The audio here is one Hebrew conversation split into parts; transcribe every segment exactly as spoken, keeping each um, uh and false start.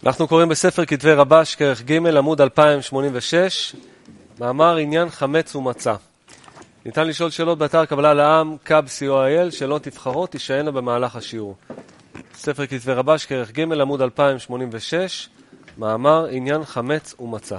אנחנו קוראים בספר כתבי רבש כרך ג' עמוד אלפיים שמונים ושש, מאמר עניין חמץ ומצה. ניתן לשאול שאלות באתר קבלה לעם, קאב סי או איי אל, שאלות תבחרות תישאלנה במהלך השיעור. ספר כתבי רבש כרך ג' עמוד אלפיים שמונים ושש, מאמר עניין חמץ ומצה.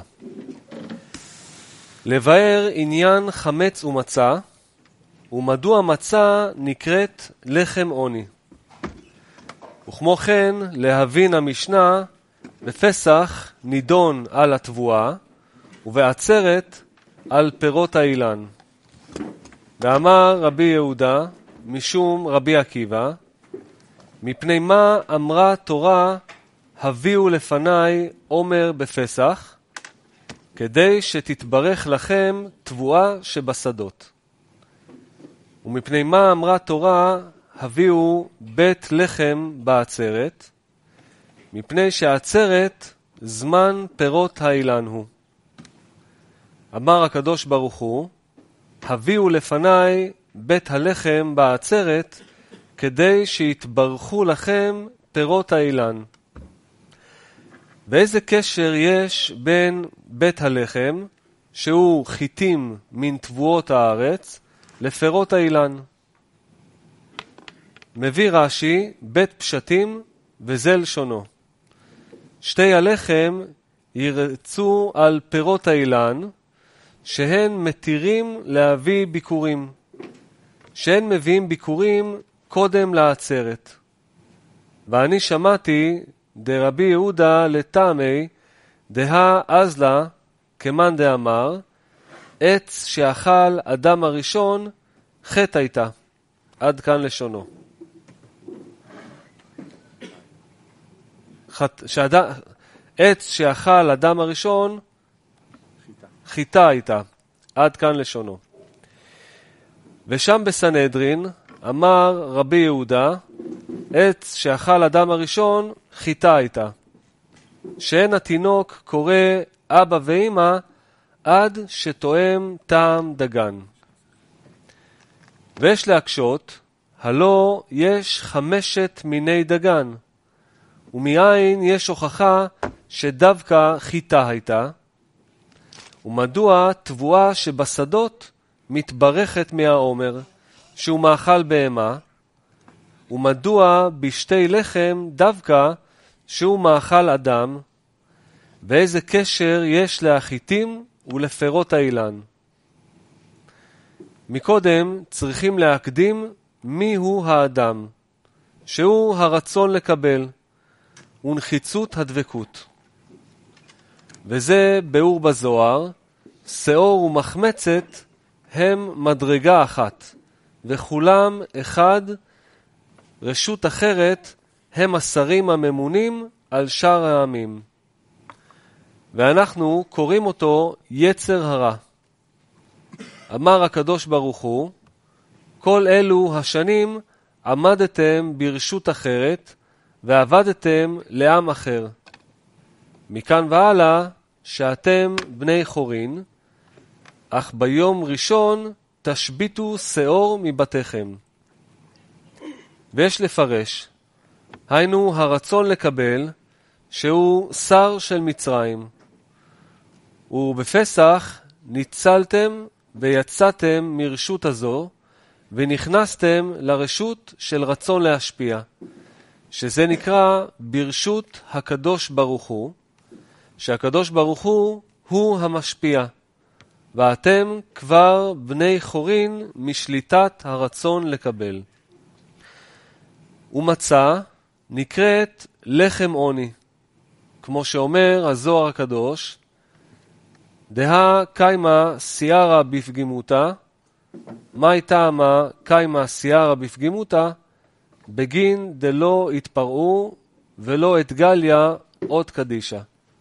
לבאר עניין חמץ ומצה, ומדוע מצה נקראת לחם עוני. וכמו כן, להבין המשנה, בפסח נידון על התבואה, ובעצרת על פירות האילן. ואמר רבי יהודה, משום רבי עקיבא, מפני מה אמרה תורה, הביאו לפניי עומר בפסח, כדי שתתברך לכם תבואה שבשדות. ומפני מה אמרה תורה, הביאו בית לחם בעצרת, מפני שהעצרת זמן פירות האילן הוא. אמר הקדוש ברוך הוא, הביאו לפניי בית הלחם בעצרת, כדי שיתברכו לכם פירות האילן. ואיזה קשר יש בין בית הלחם, שהוא חיטים מן תבואות הארץ, לפירות האילן? מביא רש"י בית פשטים וזה לשונו. שתי הלחם ירצו על פירות האילן, שהן מתירים להביא ביקורים, שהן מביאים ביקורים קודם לעצרת. ואני שמעתי דרבי יהודה לטעמי, דה אזלה כמן דאמר, עץ שאכל אדם הראשון חטא הייתה. עד כאן לשונו. חט... שעד... עץ שאכל אדם הראשון חיטה. חיטה הייתה. עד כאן לשונו. ושם בסנהדרין אמר רבי יהודה, עץ שאכל אדם הראשון חיטה הייתה. שאין התינוק קורא אבא ואמא עד שתואם טעם דגן. ויש להקשות, הלא יש חמשת מיני דגן, ומאין יש הוכחה שדווקא חיטה הייתה, ומדוע תבואה שבשדות מתברכת מהעומר, שהוא מאכל בהמה, ומדוע בשתי לחם דווקא שהוא מאכל אדם, ואיזה קשר יש להחיטים ולפירות האילן. מקודם צריכים להקדים מיהו האדם, שהוא הרצון לקבל, ונחיצות הדבקות. וזה באור בזוהר, שאור ומחמצת הם מדרגה אחת, וכולם אחד, רשות אחרת הם השרים הממונים על שאר העמים. ואנחנו קוראים אותו יצר הרע. אמר הקדוש ברוך הוא, כל אלו השנים עמדתם ברשות אחרת, ועבדתם לעם אחר. מכאן והלאה שאתם בני חורין, אך ביום ראשון תשביתו שאור מבתיכם. ויש לפרש, היינו הרצון לקבל, שהוא שר של מצרים. ובפסח ניצלתם ויצאתם מרשות הזו, ונכנסתם לרשות של רצון להשפיע, שזה נקרא ברשות הקדוש ברוך הוא, שהקדוש ברוך הוא הוא המשפיע, ואתם כבר בני חורין משליטת הרצון לקבל. ומצה נקראת לחם עוני, כמו שאומר הזוהר הקדוש, דה קיימה סיירה בפגימותה, מה הייתה מה קיימה סיירה בפגימותה, בגין דלא התפרעו ולא התגליה עוד קדישה.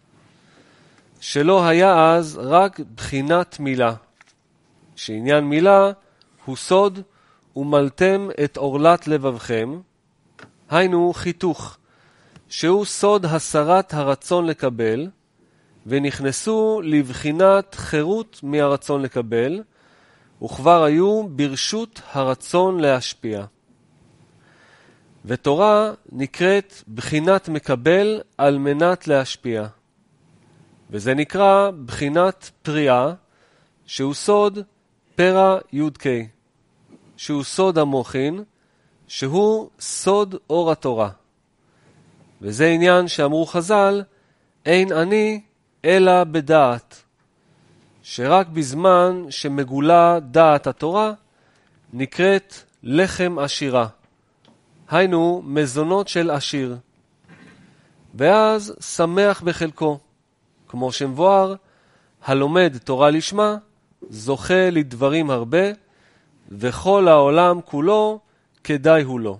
שלא היה אז רק בחינת מילה, שעניין מילה הוא סוד ומלתם את אורלת לבבכם, היינו חיתוך, שהוא סוד הסרת הרצון לקבל, ונכנסו לבחינת חירות מהרצון לקבל, וכבר היו ברשות הרצון להשפיע. ותורה נקראת בחינת מקבל על מנת להשפיע. וזה נקרא בחינת פריאה, שהוא סוד פרא י"ק, שהוא סוד המוחין, שהוא סוד אור התורה. וזה עניין שאמרו חז"ל, אין אני אלא בדעת, שרק בזמן שמגולה דעת התורה נקראת לחם עשירה, היינו מזונות של עשיר, ואז שמח בחלקו, כמו שמבואר, הלומד תורה לשמה זוכה לדברים הרבה, וכל העולם כולו כדאי הוא לו.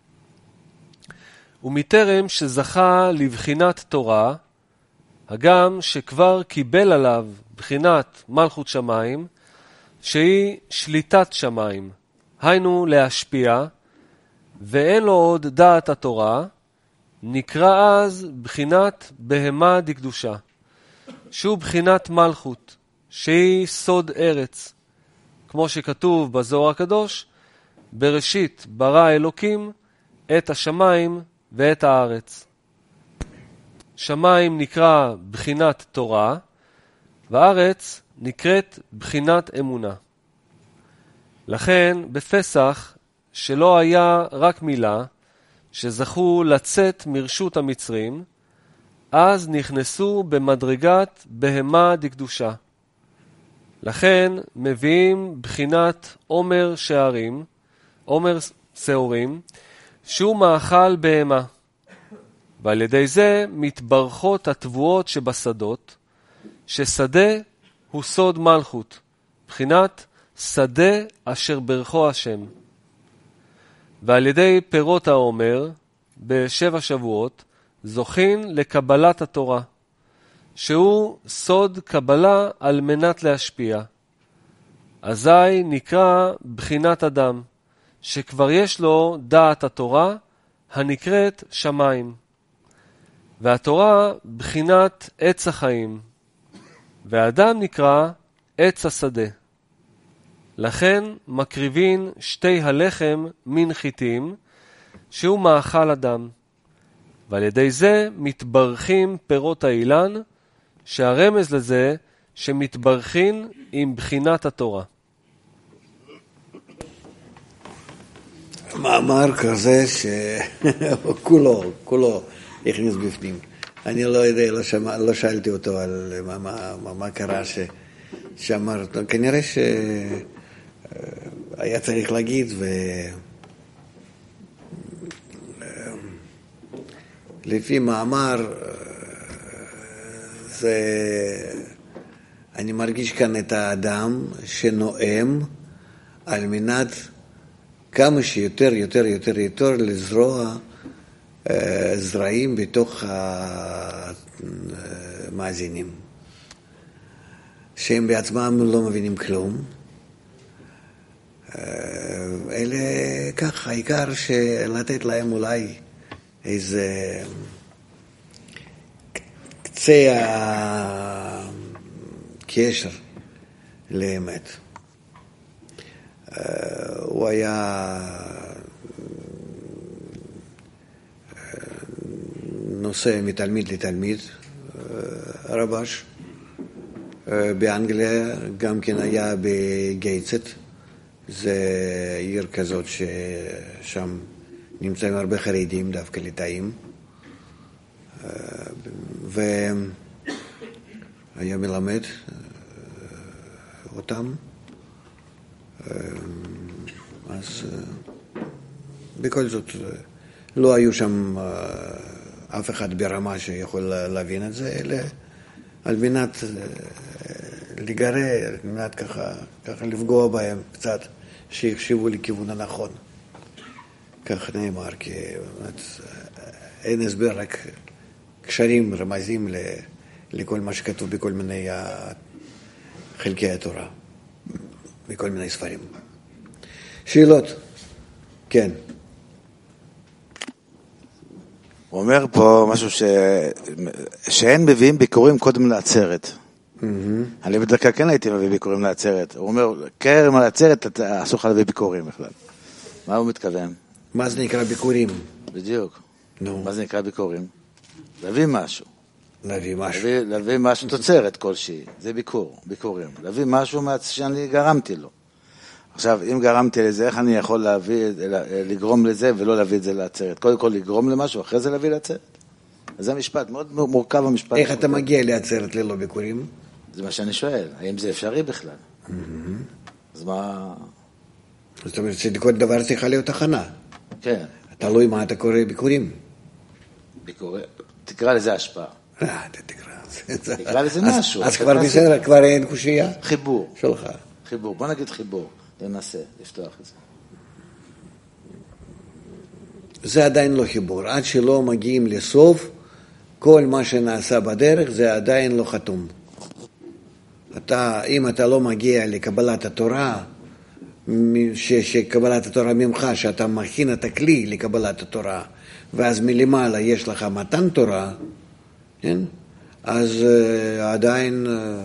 ומטרם שזכה לבחינת תורה, הגם שכבר קיבל עליו בחינת מלכות שמיים, שהיא שליטת שמיים, היינו להשפיע, ואין לו עוד דעת התורה, נקרא אז בחינת בהמה דקדושה, שהוא בחינת מלכות, שהיא סוד ארץ, כמו שכתוב בזוהר הקדוש, בראשית ברא אלוקים את השמיים ואת הארץ. שמיים נקרא בחינת תורה, והארץ נקראת בחינת אמונה. לכן בפסח, שלא היה רק מילה, שזכו לצאת מרשות המצרים, אז נכנסו במדרגת בהמה דקדושה. לכן מביאים בחינת עומר שערים, עומר שעורים, שהוא מאכל בהמה. ועל ידי זה מתברכות התבואות שבשדות, ששדה הוא סוד מלכות, בחינת שדה אשר ברכו השם. ועל ידי פירות העומר, בשבע שבועות, זוכין לקבלת התורה, שהוא סוד קבלה על מנת להשפיע. אזי נקרא בחינת אדם, שכבר יש לו דעת התורה, הנקראת שמיים. והתורה בחינת עץ החיים, והאדם נקרא עץ השדה. לכן מקריבין שתי הלחם מן חיטים, שהוא מאכל אדם. ועל ידי זה מתברכים פירות האילן, שהרמז לזה שמתברכין עם בחינת התורה. מאמר כזה שכולו, כולו הכניס בפנים. אני לא יודע, לא, שמע, לא שאלתי אותו על מה, מה, מה, מה קרה ש, שאמר אותו. כנראה שהיה צריך להגיד, ו... לפי מאמר, זה... אני מרגיש כאן את האדם שנואם על מנת כמה שיותר, יותר, יותר, יותר לזרוע זרעים בתוך המאזינים, שהם בעצמם לא מבינים כלום. אלה ככה, העיקר שלתת להם אולי איזה קצה הקשר לאמת. הוא היה נושא מתלמיד לתלמיד, רבש. באנגליה גם כן היה בגייצט, זה עיר כזאת ששם נמצאים הרבה חרדים, דווקא ליטאים, והיה מלמד אותם. אז בכל זאת לא היו שם אף אחד ברמה שיכול להבין את זה, אלא על מנת לגרר, על מנת ככה, ככה לפגוע בהם קצת, שיחשבו לכיוון הנכון. כך נאמר, כי באמת, אין הסבר, רק קשרים, רמזים לכל מה שכתוב בכל מיני חלקי התורה, בכל מיני ספרים. שאלות? כן. הוא אומר פה משהו ש... שאין מביאים ביקורים קודם לעצרת. Mm-hmm. אני בדרך כלל כן הייתי מביא ביקורים לעצרת. הוא אומר, קרם על העצרת, אתה אסור לך להביא ביקורים בכלל. מה הוא מתכוון? מה זה נקרא ביקורים? בדיוק. נו. מה זה נקרא ביקורים? להביא משהו. להביא משהו. להביא, להביא משהו תוצרת כלשהי, זה ביקור, ביקורים. להביא משהו שאני גרמתי לו. עכשיו, אם גרמתי לזה, איך אני יכול להביא, לגרום לזה ולא להביא את זה לעצרת? קודם כל לגרום למשהו, אחרי זה להביא לעצרת. אז זה המשפט, מאוד מורכב המשפט. איך אתה מגיע לעצרת ללא ביקורים? זה מה שאני שואל, האם זה אפשרי בכלל? אז מה... זאת אומרת שכל דבר צריכה להיות הכנה. כן. תלוי מה אתה קורא ביקורים. ביקורים, תקרא לזה השפעה. אה, תקרא. תקרא לזה משהו. אז כבר בסדר, כבר אין קושייה? חיבור. שלך. חיבור, בוא נגיד חיבור. ננסה לפתוח את זה. זה עדיין לא חיבור. עד שלא מגיעים לסוף, כל מה שנעשה בדרך זה עדיין לא חתום. אתה, אם אתה לא מגיע לקבלת התורה, ש, שקבלת התורה ממך, שאתה מכין את הכלי לקבלת התורה, ואז מלמעלה יש לך מתן תורה, כן? אז uh, עדיין,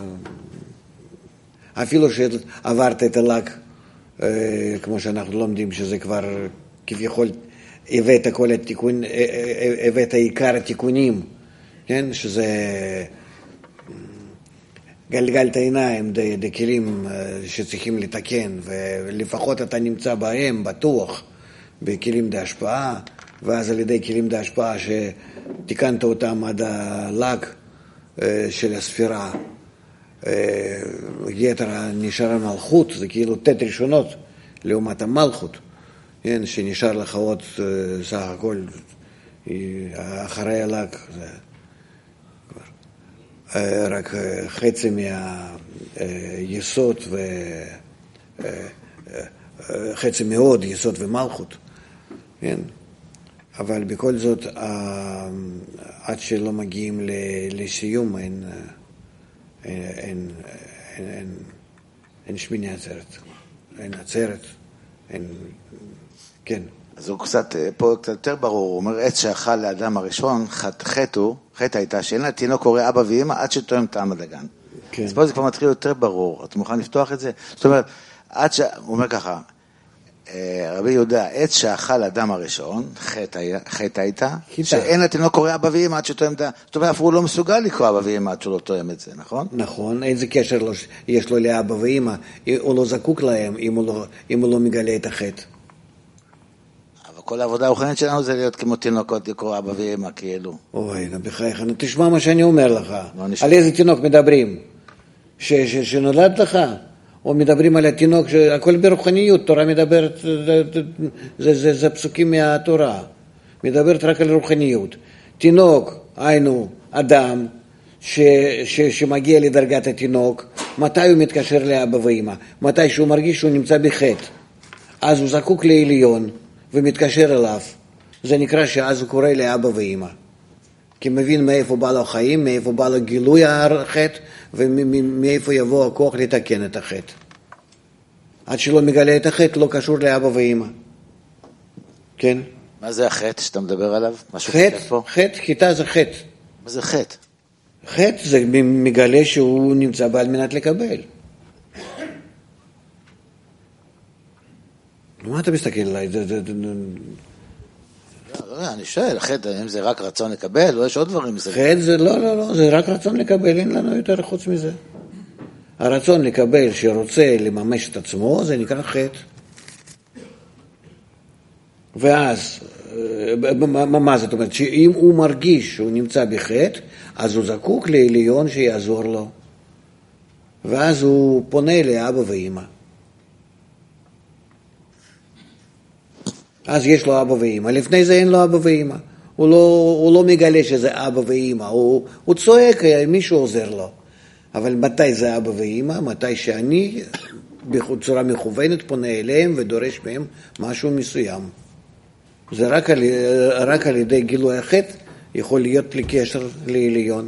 uh, אפילו שעברת את הלק, uh, כמו שאנחנו לומדים, שזה כבר כביכול הבאת כל התיקון, הבאת עיקר התיקונים, כן? שזה גלגלת עיניים, דקלים שצריכים לתקן, ולפחות אתה נמצא בהם, בטוח, בכלים דה-השפעה, ואז על ידי כלים דה-השפעה שתיקנת אותם עד הלק של הספירה, יתר נשאר מלכות, זה כאילו תת ראשונות לעומת המלכות, כן, שנשאר לך עוד סך הכל אחרי הלק, זה רק חצי מהיסוד ו... חצי מאוד יסוד ומלכות, כן? אבל בכל זאת, עד שלא מגיעים לסיום, אין, אין, אין, אין, אין שמיני עצרת, אין עצרת, אין, כן. אז הוא קצת, פה קצת יותר ברור, הוא אומר, עץ שאכל לאדם הראשון, חטא הוא, חטא הייתה, שאין לה תינוק קורא אבא ואמא, עד שתואם טעם הדגן. כן. אז פה זה כבר מתחיל יותר ברור, אתה מוכן לפתוח את זה? זאת אומרת, עד ש... הוא אומר ככה, רבי יהודה, עץ שאכל לאדם הראשון, חטא הייתה, שאין לה תינוק קורא אבא ואמא, עד שתואם טעם, זאת אומרת, הוא לא מסוגל לקרוא אבא ואמא, עד שהוא לא תואם את זה, נכון? נכון, איזה קשר יש לו לאבא ואמא, הוא לא זקוק להם, אם הוא לא מגלה את החטא. כל העבודה הרוחנית שלנו זה להיות כמו תינוקות, לקרוא אבא ואמא, כאילו. אוי, בחייך, תשמע מה שאני אומר לך. על איזה תינוק מדברים? שנולד לך? או מדברים על התינוק, הכל ברוחניות, תורה מדברת, זה פסוקים מהתורה. מדברת רק על רוחניות. תינוק, היינו, אדם, שמגיע לדרגת התינוק, מתי הוא מתקשר לאבא ואמא? מתי שהוא מרגיש שהוא נמצא בחטא. אז הוא זקוק לעליון. ומתקשר אליו, זה נקרא שאז הוא קורא לאבא ואמא. כי מבין מאיפה בא לו חיים, מאיפה בא לו גילוי החטא, ומאיפה יבוא הכוח לתקן את החטא. עד שלא מגלה את החטא, לא קשור לאבא ואמא. כן? מה זה החטא שאתה מדבר עליו? חטא, חטא, חיטה זה חטא. מה זה חטא? חטא זה מגלה שהוא נמצא בה על מנת לקבל. מה אתה מסתכל עליי? לא, אני שואל, חטא, אם זה רק רצון לקבל, או יש עוד דברים? חטא זה לא, לא, לא, זה רק רצון לקבל, אין לנו יותר חוץ מזה. הרצון לקבל שרוצה לממש את עצמו, זה נקרא חטא. ואז, מה זאת אומרת? שאם הוא מרגיש שהוא נמצא בחטא, אז הוא זקוק לעליון שיעזור לו. ואז הוא פונה לאבא ואמא. אז יש לו אבא ואמא. לפני זה אין לו אבא ואמא. הוא לא, הוא לא מגלה שזה אבא ואמא. הוא, הוא צועק, מישהו עוזר לו. אבל מתי זה אבא ואמא? מתי שאני בצורה מכוונת פונה אליהם ודורש מהם משהו מסוים. זה רק על, רק על ידי גילוי החטא יכול להיות לקשר לעליון.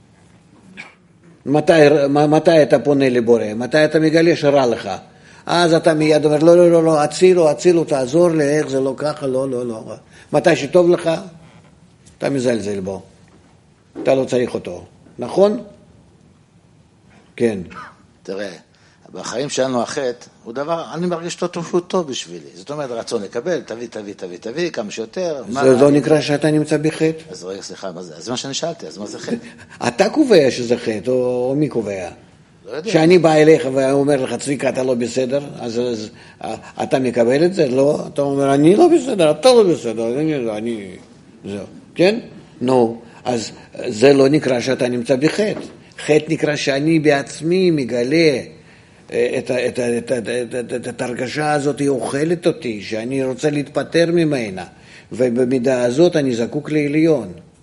מתי, מתי אתה פונה לבורא? מתי אתה מגלה שרע לך? אז אתה מיד אומר, לא, לא, לא, לא, הצילו, הצילו, תעזור לי, איך זה לא ככה, לא, לא, לא. מתי שטוב לך, אתה מזלזל בו. אתה לא צריך אותו. נכון? כן. תראה, בחיים שלנו החטא הוא דבר, אני מרגיש אותו שהוא טוב בשבילי. זאת אומרת, רצון לקבל, תביא, תביא, תביא, תביא, כמה שיותר. זה לא נקרא שאתה נמצא בחטא? אז רגע, סליחה, מה זה? אז מה שאני שאלתי, אז מה זה חטא? אתה קובע שזה חטא, או מי קובע? לא יודע. שאני בא אליך ואומר לך, צביקה, אתה לא בסדר, אז אתה מקבל את זה? לא, אתה אומר, אני לא בסדר, אתה לא בסדר, אני... זהו, כן? נו, אז זה לא נקרא שאתה נמצא בחטא. חטא נקרא שאני בעצמי מגלה את, את, את, את, את, את, את הרגשה הזאת, היא אוכלת אותי, שאני רוצה להתפטר ממנה, ובמידה הזאת אני זקוק לעליון.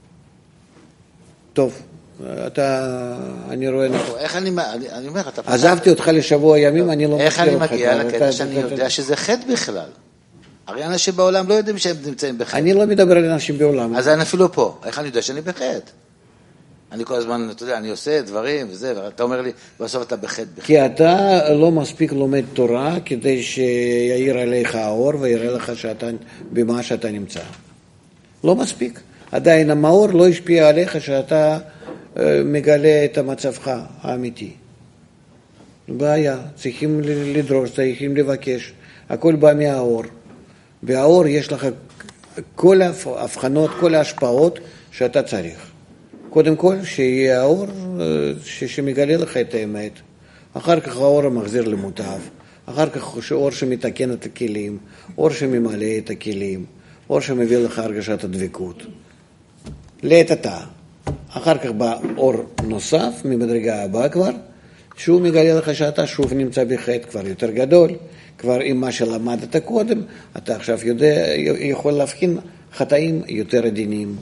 טוב, אתה, אני רואה... איך אני, אני, אני אומר, אתה... עזבתי אותך לשבוע ימים, אני לא... איך אני מגיע לקטע שאני יודע שזה חטא בכלל? הרי אנשים בעולם לא יודעים שהם נמצאים בחטא. אני לא מדבר על אנשים בעולם. אז אני אפילו פה. איך אני יודע שאני בחטא? אני כל הזמן, אתה יודע, אני עושה דברים וזה, ואתה אומר לי, בסוף אתה בחטא בכלל. כי אתה לא מספיק לומד תורה כדי שיעיר עליך האור ויראה לך שאתה, במה שאתה נמצא. לא מספיק. עדיין המאור לא השפיע עליך שאתה מגלה את מצבך האמיתי. בעיה, צריכים לדרוש, צריכים לבקש. הכל בא מהאור. והאור יש לך כל ההבחנות, כל ההשפעות שאתה צריך. קודם כל, שיהיה האור שמגלה לך את האמת. אחר כך האור המחזיר למוטב. אחר כך אור שמתקן את הכלים, אור שממלא את הכלים, אור שמביא לך הרגשת הדבקות. לעת עתה. אחר כך בא אור נוסף, ממדרגה הבאה כבר, שהוא מגלה לך שאתה שוב נמצא בחטא כבר יותר גדול. כבר עם מה שלמדת קודם, אתה עכשיו יודע, יכול להבחין חטאים יותר עדינים.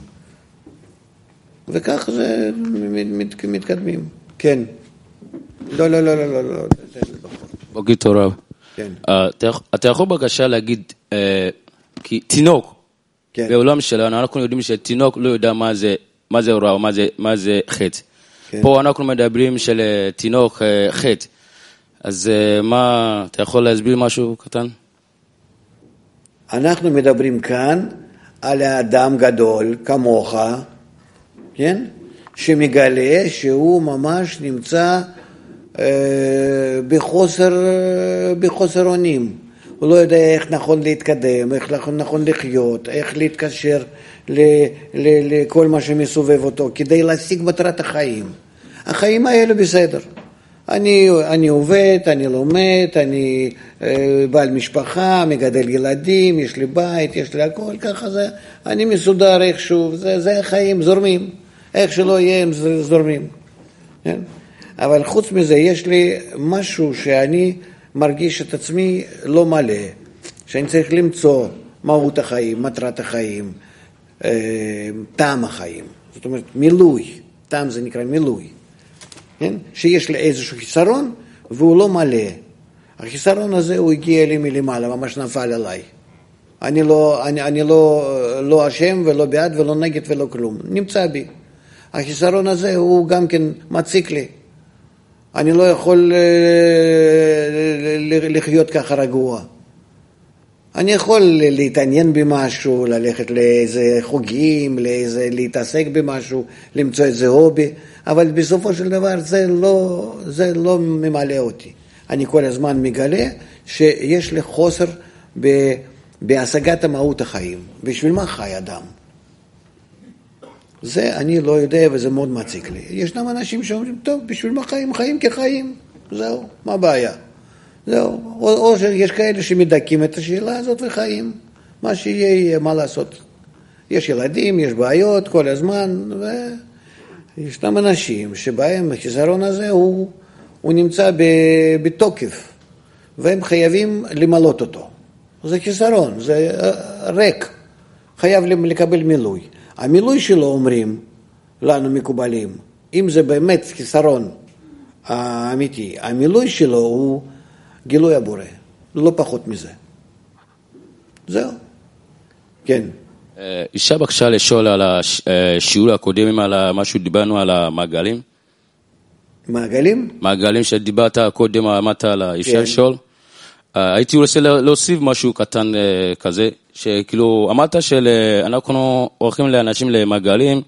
וכך זה מתקדמים. כן. לא, לא, לא, לא, לא. בוקר טוב רב. כן. אתה יכול בבקשה להגיד, כי תינוק, בעולם שלנו, אנחנו יודעים שתינוק לא יודע מה זה רע, מה זה חטא. פה אנחנו מדברים של תינוק חטא. אז מה, אתה יכול להסביר משהו קטן? אנחנו מדברים כאן על האדם גדול כמוך, כן? שמגלה שהוא ממש נמצא אה, בחוסר, בחוסר אונים. הוא לא יודע איך נכון להתקדם, איך נכון לחיות, איך להתקשר ל, ל, לכל מה שמסובב אותו, כדי להשיג מטרת החיים. החיים האלה בסדר. אני, אני עובד, אני לומד, אני אה, בעל משפחה, מגדל ילדים, יש לי בית, יש לי הכל, ככה זה, אני מסודר איכשהו, זה, זה החיים, זורמים, איך שלא יהיה הם זורמים. כן? אבל חוץ מזה, יש לי משהו שאני מרגיש את עצמי לא מלא, שאני צריך למצוא מהות החיים, מטרת החיים, אה, טעם החיים, זאת אומרת מילוי, טעם זה נקרא מילוי. כן? שיש לי איזשהו חיסרון והוא לא מלא. החיסרון הזה הוא הגיע לי מלמעלה, ממש נפל עליי. אני לא, אני, אני לא, לא אשם ולא בעד ולא נגד ולא כלום. נמצא בי. החיסרון הזה הוא גם כן מציק לי. אני לא יכול לחיות ככה רגוע. אני יכול להתעניין במשהו, ללכת לאיזה חוגים, לאיזה, להתעסק במשהו, למצוא איזה הובי, אבל בסופו של דבר זה לא, זה לא ממלא אותי. אני כל הזמן מגלה שיש לי חוסר ב, בהשגת המהות החיים. בשביל מה חי אדם? זה אני לא יודע וזה מאוד מציק לי. ישנם אנשים שאומרים, טוב, בשביל מה חיים? חיים כחיים. זהו, מה הבעיה? זהו, או, או שיש כאלה שמדקים את השאלה הזאת וחיים, מה שיהיה, מה לעשות. יש ילדים, יש בעיות כל הזמן, וישנם אנשים שבהם החיסרון הזה הוא, הוא נמצא בתוקף, והם חייבים למלות אותו. זה חיסרון, זה ריק, חייב לקבל מילוי. המילוי שלו אומרים, לנו מקובלים, אם זה באמת חיסרון האמיתי, המילוי שלו הוא גילוי הבורא, לא פחות מזה. זהו. כן. אישה בקשה לשאול על השיעור הקודם, על מה שדיברנו על המעגלים. מעגלים? מעגלים שדיברת קודם, אמרת על האישה לשאול. הייתי רוצה להוסיף משהו קטן כזה, שכאילו אמרת שאנחנו הולכים לאנשים למעגלים,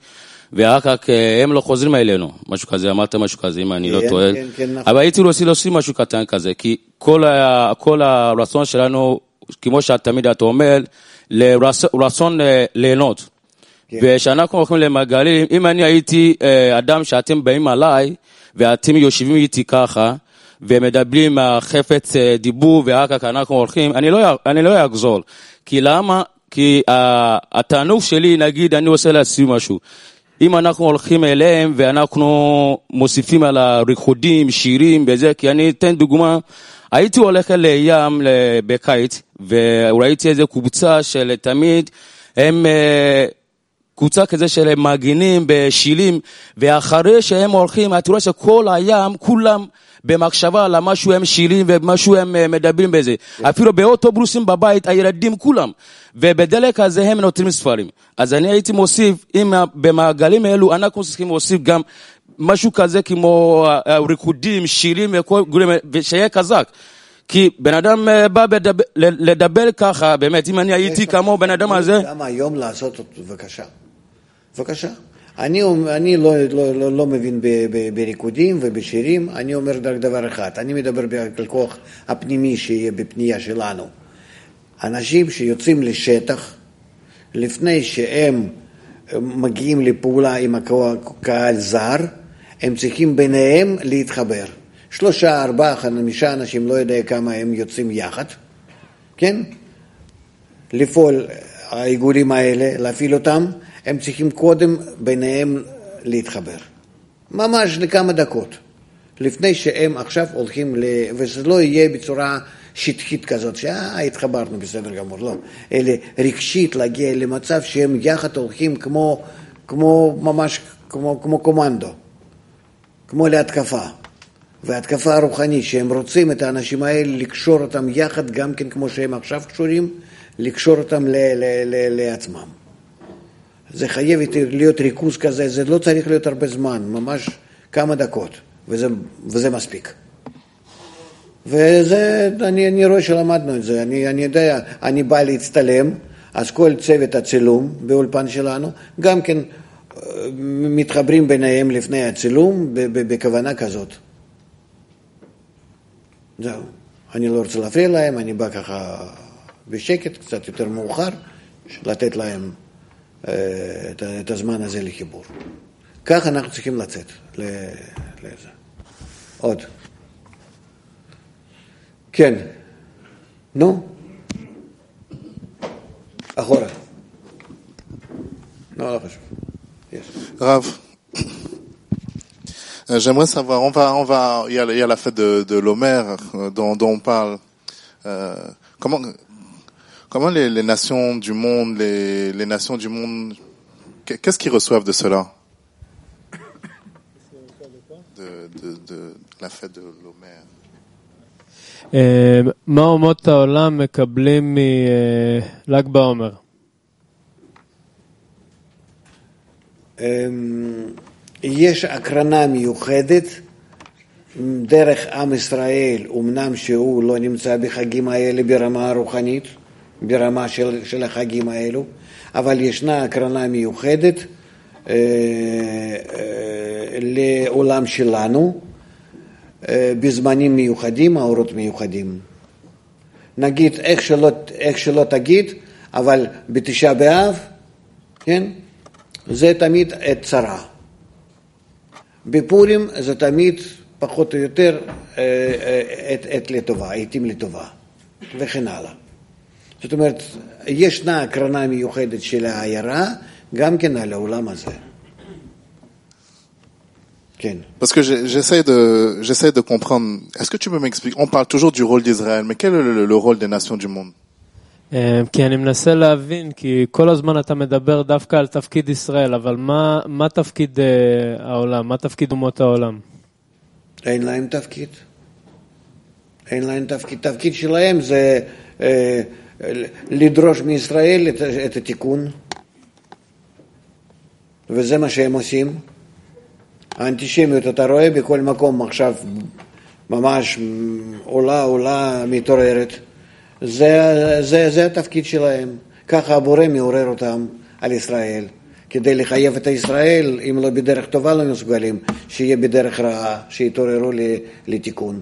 ואחר כך הם לא חוזרים אלינו, משהו כזה, אמרת משהו כזה, אם אני לא טועה. אבל הייתי רוצה להוסיף משהו קטן כזה, כי כל הרצון שלנו, כמו שתמיד אתה אומר, לרצון ליהנות. ושאנחנו הולכים למעגלים, אם אני הייתי אדם שאתם באים עליי, ואתם יושבים איתי ככה, ומדברים חפץ דיבור, ואחר כך אנחנו הולכים, אני לא, אני לא אגזול. כי למה? כי התענוג שלי, נגיד, אני רוצה להציב משהו. אם אנחנו הולכים אליהם, ואנחנו מוסיפים על הריקודים, שירים, וזה, כי אני אתן דוגמה, הייתי הולך לים בקיץ, וראיתי איזו קבוצה של תמיד, הם קבוצה כזה של מגינים בשילים, ואחרי שהם הולכים, אתה רואה שכל הים, כולם במחשבה על משהו הם שירים ומשהו הם מדברים בזה. אפילו באוטובוסים בבית, הילדים כולם. ובדלק הזה הם נותנים ספרים. אז אני הייתי מוסיף, אם במעגלים האלו, אנחנו צריכים להוסיף גם משהו כזה כמו ריקודים, שירים ושיהיה חזק. כי בן אדם בא לדבר ככה, באמת, אם אני הייתי כמו בן אדם הזה... למה היום לעשות אותו, בבקשה. בבקשה. אני, אני לא, לא, לא, לא מבין בריקודים ובשירים, אני אומר רק דבר אחד, אני מדבר בכוח הפנימי שיהיה בפנייה שלנו. אנשים שיוצאים לשטח, לפני שהם מגיעים לפעולה עם הקהל זר, הם צריכים ביניהם להתחבר. שלושה, ארבעה, חמישה אנשים, לא יודע כמה הם יוצאים יחד, כן? לפעול העיגולים האלה, להפעיל אותם, הם צריכים קודם ביניהם להתחבר. ממש לכמה דקות. לפני שהם עכשיו הולכים, ל... וזה לא יהיה בצורה שטחית כזאת, שאה, התחברנו בסדר גמור, לא. אלא רגשית להגיע למצב שהם יחד הולכים כמו, כמו ממש, כמו, כמו קומנדו, כמו להתקפה. והתקפה הרוחנית, שהם רוצים את האנשים האלה לקשור אותם יחד, גם כן כמו שהם עכשיו קשורים, לקשור אותם ל- ל- ל- לעצמם. זה חייב להיות ריכוז כזה, זה לא צריך להיות הרבה זמן, ממש כמה דקות, וזה, וזה מספיק. וזה, אני, אני רואה שלמדנו את זה, אני, אני יודע, אני בא להצטלם, אז כל צוות הצילום באולפן שלנו, גם כן מתחברים ביניהם לפני הצילום, בכוונה כזאת. זהו, אני לא רוצה להפריע להם, אני בא ככה בשקט, קצת יותר מאוחר, לתת להם אה, את, את הזמן הזה לחיבור. כך אנחנו צריכים לצאת לזה. עוד. כן. נו? אחורה. לא, לא חשוב. Yes. רב. J'aimerais savoir, on va, on va, il y a, il y a la fête de, de l'Homer dont, dont on parle. Euh, comment, comment les, les nations du monde, les, les nations du monde, qu'est-ce qu'ils reçoivent de cela? De, de, de la fête de l'Homer. מה אומות העולם מקבלים מל"ג בעומר? יש הקרנה מיוחדת דרך עם ישראל, אמנם שהוא לא נמצא בחגים האלה ברמה הרוחנית, ברמה של, של החגים האלו, אבל ישנה הקרנה מיוחדת אה, אה, לעולם שלנו, אה, בזמנים מיוחדים, האורות מיוחדים. נגיד, איך שלא, איך שלא תגיד, אבל בתשעה באב, כן? זה תמיד עת צרה. בפורים זה תמיד פחות או יותר עת לטובה, עתים לטובה, וכן הלאה. זאת אומרת, ישנה הקרנה מיוחדת של העיירה, גם כן על העולם הזה. כן. Parce que j'essaie de, j'essaie de comprendre, est-ce que tu peux m'expliquer, on parle toujours du rôle d'Israël, mais quel est le, le rôle des nations du monde? כי אני מנסה להבין, כי כל הזמן אתה מדבר דווקא על תפקיד ישראל, אבל מה, מה תפקיד העולם? מה תפקיד אומות העולם? אין להם תפקיד. אין להם תפקיד. תפקיד שלהם זה אה, לדרוש מישראל את, את התיקון, וזה מה שהם עושים. האנטישמיות, אתה רואה בכל מקום עכשיו ממש עולה, עולה, מתעוררת. זה, זה, זה התפקיד שלהם. ככה הבורא מעורר אותם על ישראל. כדי לחייב את ישראל, אם לא בדרך טובה לא מסוגלים, שיהיה בדרך רעה, שיתעוררו לתיקון.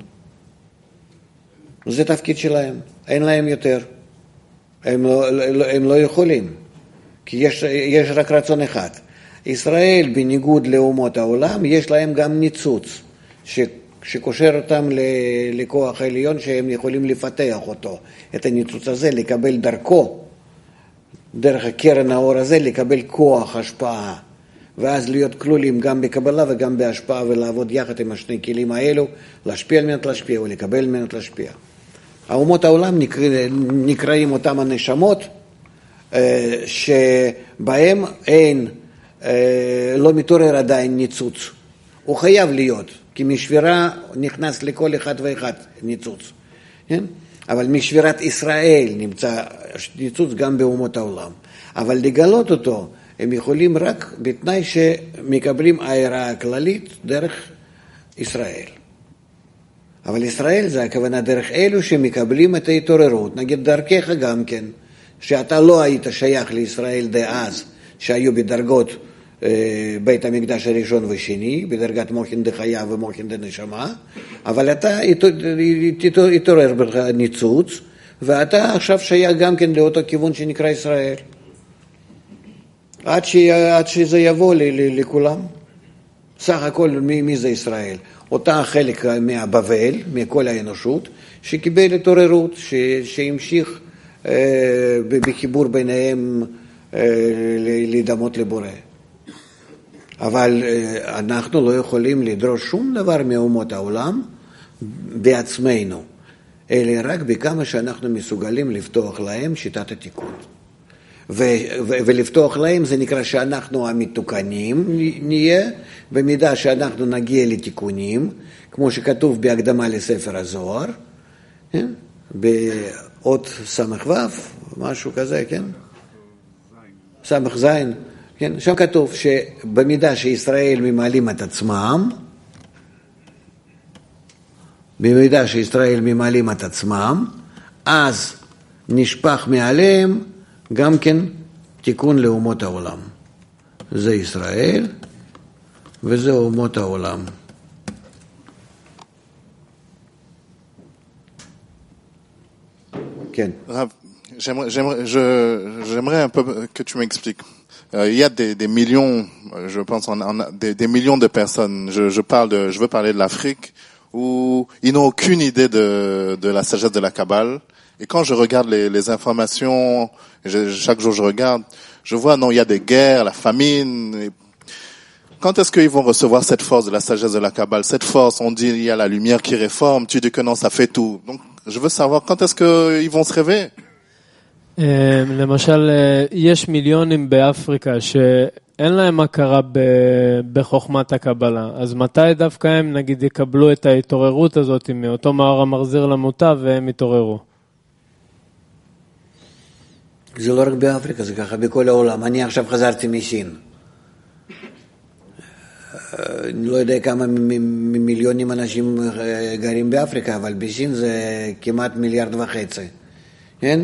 זה תפקיד שלהם, אין להם יותר. הם לא, הם לא יכולים, כי יש, יש רק רצון אחד. ישראל, בניגוד לאומות העולם, יש להם גם ניצוץ, ש, שקושר אותם לכוח העליון שהם יכולים לפתח אותו. את הניצוץ הזה, לקבל דרכו, דרך הקרן האור הזה, לקבל כוח, השפעה. ואז להיות כלולים גם בקבלה וגם בהשפעה, ולעבוד יחד עם השני כלים האלו, להשפיע על מנת להשפיע ולקבל על מנת להשפיע. האומות העולם נקרא, נקראים אותם הנשמות, שבהם אין, לא מתעורר עדיין ניצוץ. הוא חייב להיות, כי משבירה נכנס לכל אחד ואחד ניצוץ. כן? אבל משבירת ישראל נמצא ניצוץ גם באומות העולם. אבל לגלות אותו, הם יכולים רק בתנאי שמקבלים הערה הכללית דרך ישראל. אבל ישראל זה הכוונה דרך אלו שמקבלים את ההתעוררות. נגיד דרכך גם כן, שאתה לא היית שייך לישראל דאז, שהיו בדרגות אה, בית המקדש הראשון ושני, בדרגת מוחין דחיה ומוחין דנשמה, אבל אתה התעורר בך ניצוץ, ואתה עכשיו שייך גם כן לאותו כיוון שנקרא ישראל. עד, ש... עד שזה יבוא ל... ל... לכולם. סך הכל מי, מי זה ישראל? אותה חלק מהבבל, מכל האנושות, שקיבל התעוררות, ש... שהמשיך אה, בחיבור ביניהם אה, להידמות לבורא. אבל אה, אנחנו לא יכולים לדרוש שום דבר מאומות העולם בעצמנו, אלא רק בכמה שאנחנו מסוגלים לפתוח להם שיטת התיקון. ו- ו- ולפתוח להם זה נקרא שאנחנו המתוקנים נהיה, במידה שאנחנו נגיע לתיקונים, כמו שכתוב בהקדמה לספר הזוהר, כן? באות סמך וף, משהו כזה, כן? סמך זין, כן? שם כתוב שבמידה שישראל ממעלים את עצמם, במידה שישראל ממעלים את עצמם, אז נשפך מעליהם גם כן תיקון לאומות העולם. זה ישראל וזה אומות העולם. כן. Rav, j'aimerais, j'aimerais, je, j'aimerais un peu que tu m'expliques. Euh, il y a des, des millions, je pense, en, en, des, des millions de personnes. Je, je parle de, je veux parler de l'Afrique, où ils n'ont aucune idée de, de la sagesse de la Kabbale. Et quand je regarde les, les informations, je, chaque jour je regarde, je vois, non, il y a des guerres, la famine. Et quand est-ce qu'ils vont recevoir cette force de la sagesse de la Kabbale? Cette force, on dit, il y a la lumière qui réforme, tu dis que non, ça fait tout. Donc, je veux savoir quand est-ce qu'ils vont se réveiller. למשל, יש מיליונים באפריקה שאין להם הכרה בחוכמת הקבלה. אז מתי דווקא הם, נגיד, יקבלו את ההתעוררות הזאת מאותו מאור המחזיר למוטב והם יתעוררו? זה לא רק באפריקה, זה ככה בכל העולם. אני עכשיו חזרתי מסין. אני לא יודע כמה מיליונים אנשים גרים באפריקה, אבל בסין זה כמעט מיליארד וחצי. כן?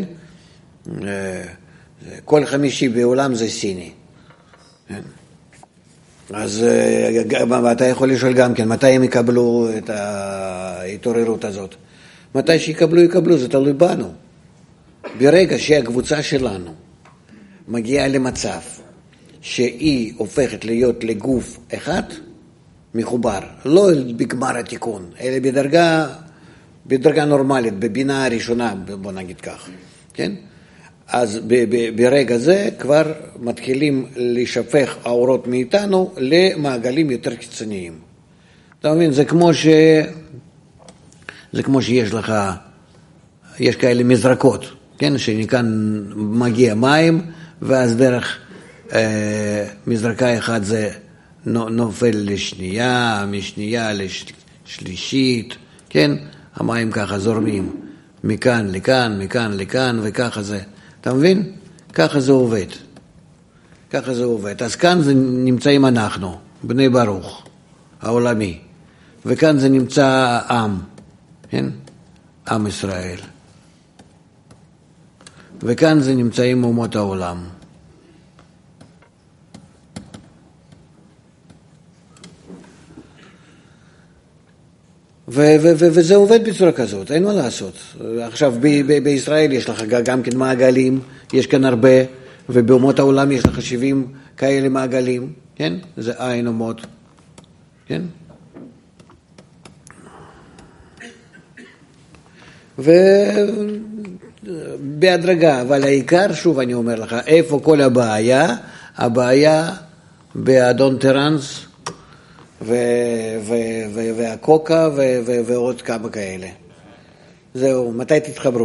כל חמישי בעולם זה סיני. כן? אז אתה יכול לשאול גם כן, מתי הם יקבלו את ההתעוררות הזאת? מתי שיקבלו, יקבלו, זה תלוי בנו. ברגע שהקבוצה שלנו מגיעה למצב שהיא הופכת להיות לגוף אחד, מחובר, לא בגמר התיקון, אלא בדרגה, בדרגה נורמלית, בבינה הראשונה, בוא נגיד כך, כן? אז ב- ב- ברגע זה כבר מתחילים לשפך האורות מאיתנו למעגלים יותר קיצוניים. אתה מבין, זה כמו ש... זה כמו שיש לך, יש כאלה מזרקות, כן? שכאן מגיע מים, ואז דרך אה, מזרקה אחד זה נופל לשנייה, משנייה לשלישית, כן? המים ככה זורמים, מכאן לכאן, מכאן לכאן, וככה זה. אתה מבין? ככה זה עובד. ככה זה עובד. אז כאן זה נמצאים אנחנו, בני ברוך, העולמי. וכאן זה נמצא עם, כן? עם ישראל. וכאן זה נמצאים אומות העולם. וזה עובד בצורה כזאת, אין מה לעשות. עכשיו, בישראל יש לך גם כן מעגלים, יש כאן הרבה, ובאומות העולם יש לך שבעים כאלה מעגלים, כן? זה עין אומות, כן? ובהדרגה, אבל העיקר, שוב אני אומר לך, איפה כל הבעיה? הבעיה באדון טרנס, והקוקה ועוד כמה כאלה. זהו, מתי תתחברו?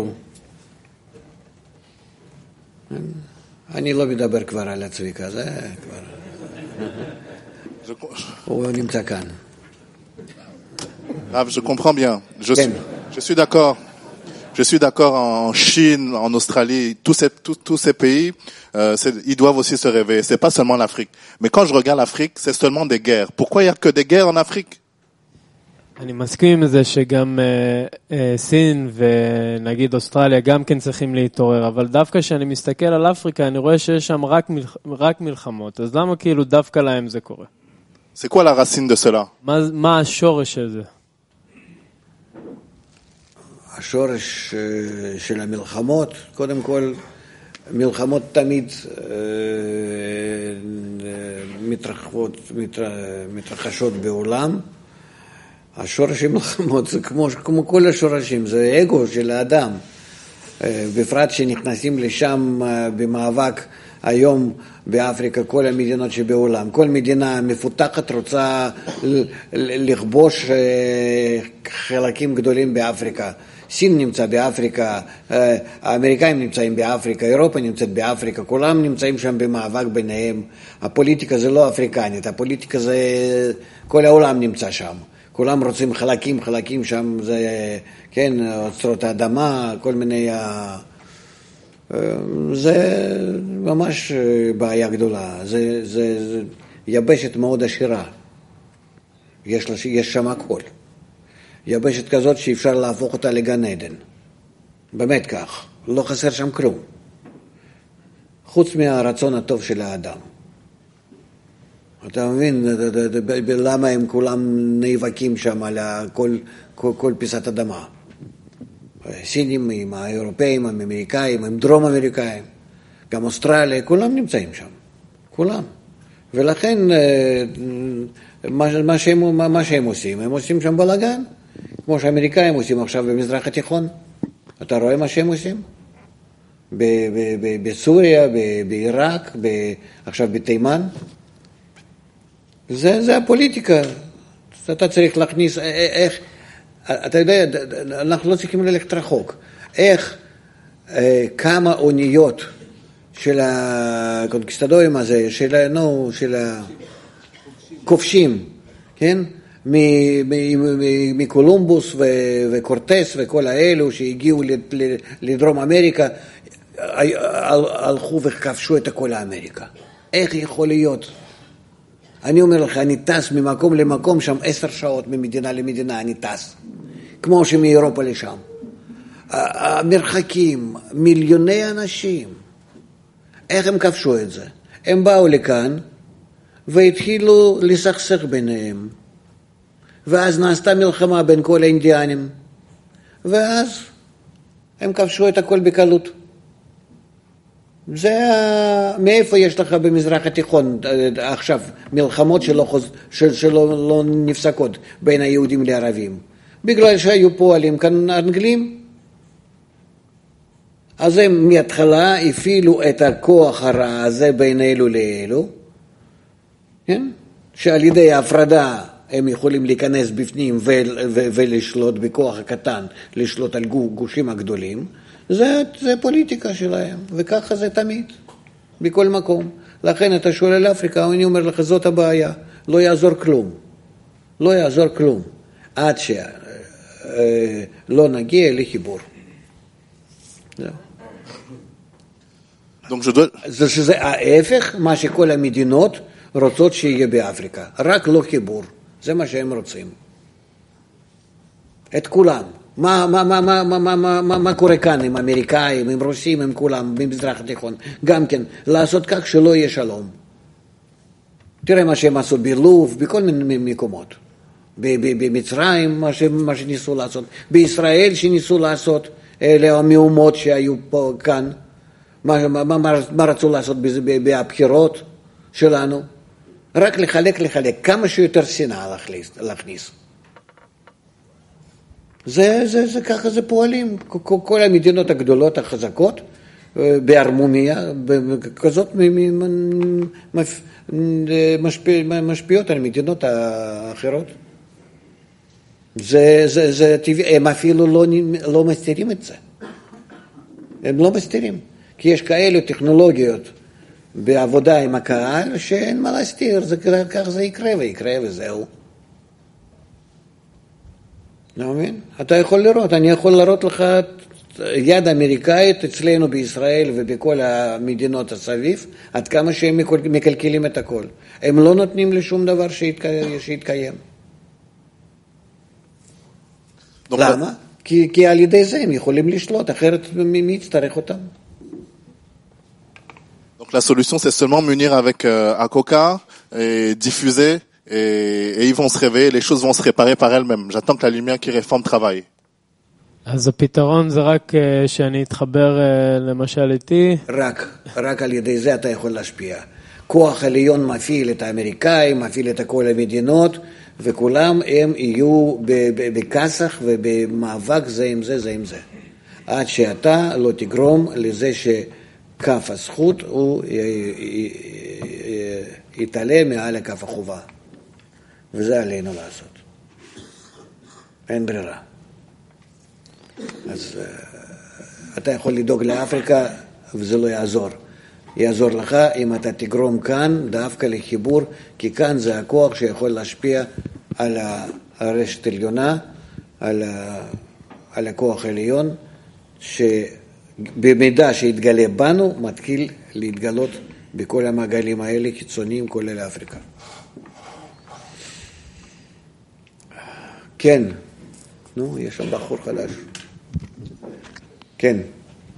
אני לא מדבר כבר על הצביקה, זה כבר... הוא נמצא כאן. Rav, je comprends bien. Je suis, je suis d'accord. Je suis d'accord en Chine, en Australie, tous ces, tous, tous ces pays, euh, ils doivent aussi se réveiller. C'est pas seulement l'Afrique. Mais quand je regarde l'Afrique, c'est seulement des guerres. Pourquoi il y a que des guerres en Afrique? אני מסכים עם זה שגם סין ונגיד אוסטרליה גם כן צריכים להתעורר, אבל דווקא כשאני מסתכל על אפריקה, אני רואה שיש שם רק, רק מלחמות. אז למה כאילו דווקא להם זה קורה? C'est quoi la racine de cela? מה, מה השורש של זה? השורש של המלחמות, קודם כל, מלחמות תמיד מתרחבות, מתרחשות בעולם. השורש של מלחמות זה כמו, כמו כל השורשים, זה אגו של האדם. בפרט שנכנסים לשם במאבק היום באפריקה, כל המדינות שבעולם. כל מדינה מפותחת רוצה לכבוש חלקים גדולים באפריקה. סין נמצא באפריקה, האמריקאים נמצאים באפריקה, אירופה נמצאת באפריקה, כולם נמצאים שם במאבק ביניהם. הפוליטיקה זה לא אפריקנית, הפוליטיקה זה, כל העולם נמצא שם. כולם רוצים חלקים, חלקים שם, זה, כן, אוצרות האדמה, כל מיני, זה ממש בעיה גדולה. זה, זה, זה יבשת מאוד עשירה. יש, יש שם הכל. יבשת כזאת שאפשר להפוך אותה לגן עדן. באמת כך. לא חסר שם כלום. חוץ מהרצון הטוב של האדם. אתה מבין למה הם כולם נאבקים שם על כל, כל, כל פיסת אדמה. סינים, עם האירופאים, עם האמריקאים, עם דרום אמריקאים, גם אוסטרליה, כולם נמצאים שם. כולם. ולכן מה, מה, שהם, מה שהם עושים, הם עושים שם בלגן. כמו שהאמריקאים עושים עכשיו במזרח התיכון. אתה רואה מה שהם עושים? בסוריה, בעיראק, עכשיו בתימן. זה, זה הפוליטיקה. אתה צריך להכניס, איך, אתה יודע, אנחנו לא צריכים ללכת רחוק. איך כמה אוניות של הקונקיסטדורים הזה, של, נו, של הכובשים, כן? מקולומבוס וקורטס וכל האלו שהגיעו לדרום אמריקה, הלכו וכבשו את כל האמריקה. איך יכול להיות? אני אומר לך, אני טס ממקום למקום, שם עשר שעות ממדינה למדינה אני טס, כמו שמאירופה לשם. המרחקים, מיליוני אנשים, איך הם כבשו את זה? הם באו לכאן והתחילו לסכסך ביניהם. ואז נעשתה מלחמה בין כל האינדיאנים, ואז הם כבשו את הכל בקלות. זה, מאיפה יש לך במזרח התיכון עכשיו מלחמות שלא, חוז... שלא לא נפסקות בין היהודים לערבים? בגלל שהיו פועלים כאן אנגלים. אז הם מההתחלה הפעילו את הכוח הרע הזה בין אלו לאלו, כן? שעל ידי ההפרדה הם יכולים להיכנס בפנים ולשלוט בכוח הקטן, לשלוט על גושים הגדולים. זה, זה פוליטיקה שלהם, וככה זה תמיד, בכל מקום. לכן אתה שואל על אפריקה, אני אומר לך, זאת הבעיה. לא יעזור כלום. לא יעזור כלום. עד שלא נגיע לחיבור. זהו. זה שזה ההפך, מה שכל המדינות רוצות שיהיה באפריקה. רק לא חיבור. זה מה שהם רוצים. את כולם. מה, מה, מה, מה, מה, מה, מה, מה קורה כאן עם אמריקאים, עם רוסים, עם כולם, במזרח התיכון? גם כן, לעשות כך שלא יהיה שלום. תראה מה שהם עשו בלוב, בכל מיני מקומות. במצרים, מה, ש, מה שניסו לעשות, בישראל שניסו לעשות, אלה המהומות שהיו פה כאן, מה, מה, מה, מה רצו לעשות בבחירות שלנו? רק לחלק, לחלק, כמה שיותר שנאה להכניס. זה, זה, זה, ככה זה פועלים, כל המדינות הגדולות החזקות, בהרמוניה, כזאת משפיעות על מדינות האחרות. זה, זה, זה טבעי, הם אפילו לא, לא מסתירים את זה. הם לא מסתירים, כי יש כאלו טכנולוגיות בעבודה עם הקהל שאין מה להסתיר, זה, כך זה יקרה ויקרה וזהו. לא מבין? אתה יכול לראות, אני יכול לראות לך יד אמריקאית אצלנו בישראל ובכל המדינות הסביב, עד כמה שהם מקלקלים את הכל. הם לא נותנים לשום דבר שיתקיים. למה? כי, כי על ידי זה הם יכולים לשלוט, אחרת מי יצטרך אותם? Donc la solution c'est seulement munir avec euh, un coca, et diffuser, et, et ils vont se réveiller, les choses vont se réparer par elles-mêmes. J'attends que la lumière qui réforme travaille. אז הפתרון זה רק שאני אתחבר למשל איתי? רק, רק על ידי זה אתה יכול להשפיע. כוח עליון מפעיל את האמריקאים, מפעיל את כל המדינות, וכולם הם יהיו בכסח ובמאבק זה עם זה, זה עם זה. עד שאתה לא תגרום לזה שכף הזכות הוא יתעלה מעל כף החובה. וזה עלינו לעשות. אין ברירה. אז אתה יכול לדאוג לאפריקה וזה לא יעזור. יעזור לך אם אתה תגרום כאן דווקא לחיבור, כי כאן זה הכוח שיכול להשפיע על הרשת העליונה, על, על הכוח העליון, שבמידה שיתגלה בנו, מתחיל להתגלות בכל המעגלים האלה, קיצוניים, כולל אפריקה. כן, נו, יש שם בחור חדש. כן.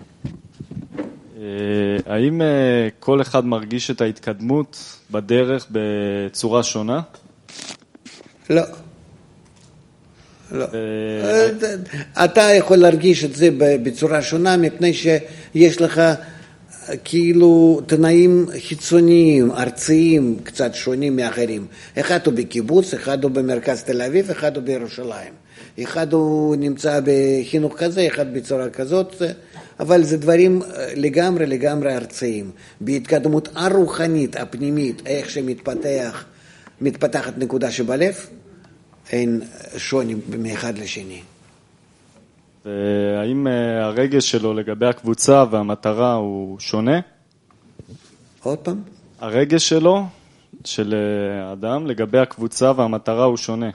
האם כל אחד מרגיש את ההתקדמות בדרך בצורה שונה? לא. לא. אתה יכול להרגיש את זה בצורה שונה, מפני שיש לך כאילו תנאים חיצוניים, ארציים, קצת שונים מאחרים. אחד הוא בקיבוץ, אחד הוא במרכז תל אביב, אחד הוא בירושלים. אחד הוא נמצא בחינוך כזה, אחד בצורה כזאת, אבל זה דברים לגמרי לגמרי ארציים. בהתקדמות הרוחנית, הפנימית, איך שמתפתח, מתפתחת נקודה שבלב, אין שוני מאחד לשני. והאם הרגש שלו לגבי הקבוצה והמטרה הוא שונה? עוד פעם? הרגש שלו, של האדם, לגבי הקבוצה והמטרה הוא שונה.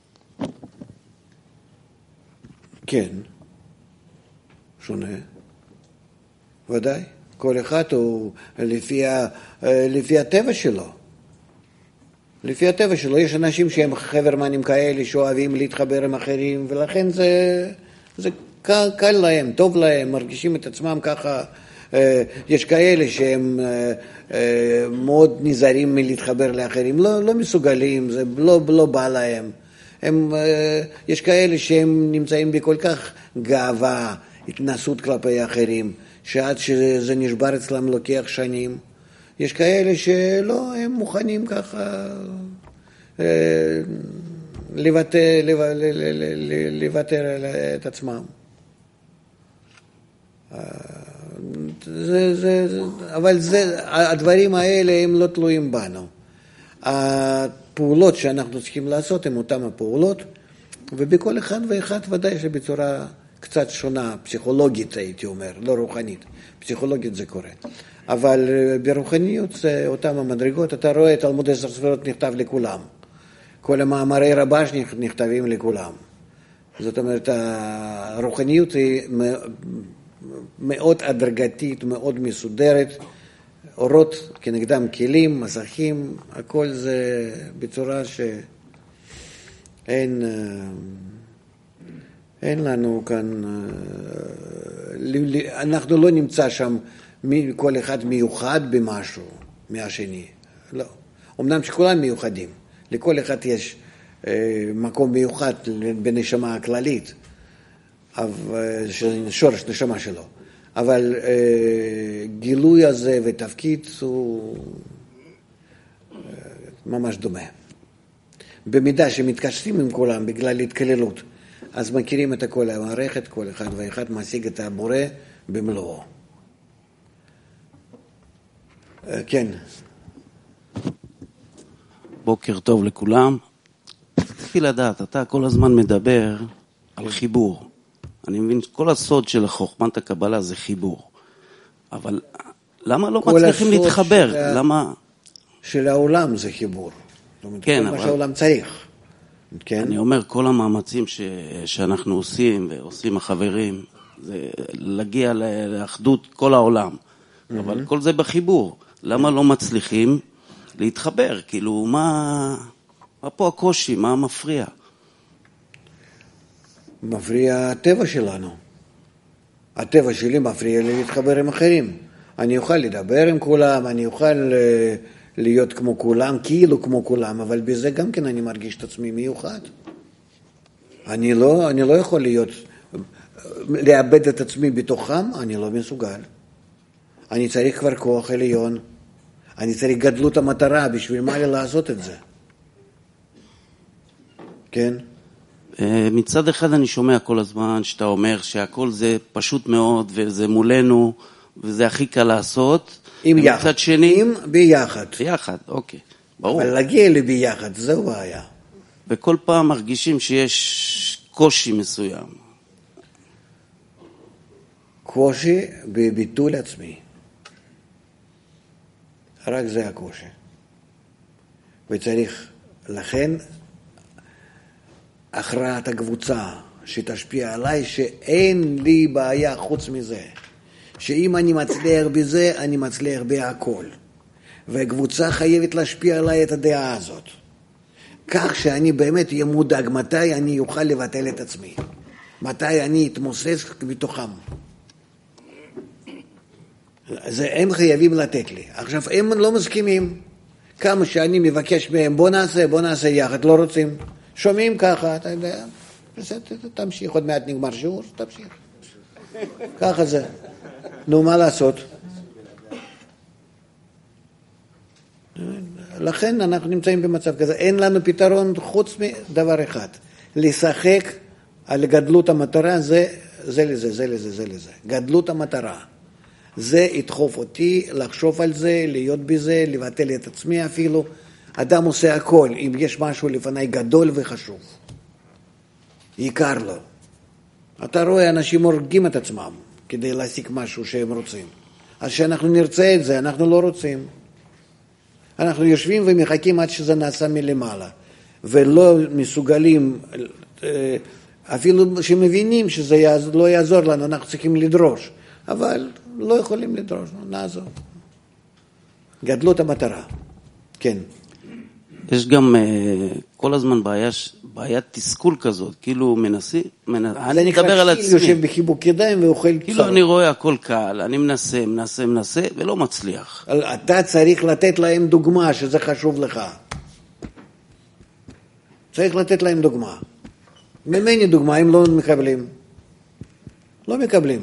כן, שונה, ודאי. כל אחד הוא לפי, ה, לפי הטבע שלו. לפי הטבע שלו, יש אנשים שהם חברמנים כאלה שאוהבים להתחבר עם אחרים, ולכן זה, זה קל, קל להם, טוב להם, מרגישים את עצמם ככה. יש כאלה שהם מאוד נזהרים מלהתחבר לאחרים, לא, לא מסוגלים, זה לא, לא בא להם. הם, יש כאלה שהם נמצאים בכל כך גאווה, התנסות כלפי אחרים, שעד שזה נשבר אצלם לוקח שנים. יש כאלה שלא, הם מוכנים ככה לוותר, לוותר את עצמם. זה, זה, זה, אבל זה, הדברים האלה הם לא תלויים בנו. הפעולות שאנחנו צריכים לעשות הן אותן הפעולות, ובכל אחד ואחד ודאי שבצורה קצת שונה, פסיכולוגית הייתי אומר, לא רוחנית, פסיכולוגית זה קורה. אבל ברוחניות זה אותם המדרגות, אתה רואה את תלמוד עשר ספירות נכתב לכולם, כל המאמרי רבש נכתבים לכולם. זאת אומרת, הרוחניות היא מאוד הדרגתית, מאוד מסודרת, אורות כנגדם כלים, מסכים, הכל זה בצורה שאין אין לנו כאן, אנחנו לא נמצא שם כל אחד מיוחד במשהו מהשני, לא. אמנם שכולם מיוחדים, לכל אחד יש מקום מיוחד בנשמה הכללית, שורש נשמה שלו. אבל גילוי הזה ותפקיד הוא ממש דומה. במידה שמתקשרים עם כולם בגלל התקללות, אז מכירים את כל המערכת, כל אחד ואחד משיג את הבורא במלואו. כן. בוקר טוב לכולם. רציתי לדעת, אתה כל הזמן מדבר על חיבור. אני מבין שכל הסוד של חוכמת הקבלה זה חיבור. אבל למה לא מצליחים להתחבר? של למה? של העולם זה חיבור. כן, כל אבל... מה שהעולם צריך. כן? אני אומר, כל המאמצים ש... שאנחנו עושים ועושים החברים, זה להגיע לאחדות כל העולם. Mm-hmm. אבל כל זה בחיבור. למה לא מצליחים להתחבר? כאילו, מה, מה פה הקושי? מה מפריע? מפריע הטבע שלנו. הטבע שלי מפריע לי להתחבר עם אחרים. אני אוכל לדבר עם כולם, אני אוכל להיות כמו כולם, כאילו כמו כולם, אבל בזה גם כן אני מרגיש את עצמי מיוחד. אני לא, אני לא יכול להיות, לאבד את עצמי בתוכם, אני לא מסוגל. אני צריך כבר כוח עליון. אני צריך גדלות המטרה, בשביל מה לי לעשות את זה? כן? מצד אחד אני שומע כל הזמן שאתה אומר שהכל זה פשוט מאוד, וזה מולנו, וזה הכי קל לעשות. עם יחד. מצד שני... עם ביחד. ביחד, אוקיי. ברור. אבל להגיע לי ביחד, זהו בעיה. וכל פעם מרגישים שיש קושי מסוים. קושי בביטול עצמי. רק זה הקושי. וצריך, לכן, הכרעת הקבוצה שתשפיע עליי, שאין לי בעיה חוץ מזה. שאם אני מצליח בזה, אני מצליח בהכל. והקבוצה חייבת להשפיע עליי את הדעה הזאת. כך שאני באמת אהיה מודאג מתי אני אוכל לבטל את עצמי. מתי אני אתמוסס בתוכם. זה הם חייבים לתת לי. עכשיו, הם לא מסכימים. כמה שאני מבקש מהם, בוא נעשה, בוא נעשה יחד, לא רוצים. שומעים ככה, אתה יודע, תמשיך, עוד מעט נגמר שיעור, תמשיך. ככה זה. נו, מה לעשות? לכן אנחנו נמצאים במצב כזה. אין לנו פתרון חוץ מדבר אחד. לשחק על גדלות המטרה, זה, זה לזה, זה לזה, זה לזה. גדלות המטרה. זה ידחוף אותי לחשוב על זה, להיות בזה, לבטל את עצמי אפילו. אדם עושה הכל, אם יש משהו לפני גדול וחשוב. יקר לו. אתה רואה, אנשים הורגים את עצמם כדי להשיג משהו שהם רוצים. אז שאנחנו נרצה את זה, אנחנו לא רוצים. אנחנו יושבים ומחכים עד שזה נעשה מלמעלה. ולא מסוגלים, אפילו שמבינים שזה לא יעזור לנו, אנחנו צריכים לדרוש. אבל לא יכולים לדרוש, נעזור. גדלות המטרה. כן. יש גם uh, כל הזמן בעיה, בעיית תסכול כזאת, כאילו מנסה, מנסה אני מדבר על עצמי. יושב בחיבוק ידיים ואוכל כאילו צור. אני רואה הכל קל, אני מנסה, מנסה, מנסה, ולא מצליח. אתה צריך לתת להם דוגמה שזה חשוב לך. צריך לתת להם דוגמה. ממני דוגמה, הם לא מקבלים. לא מקבלים.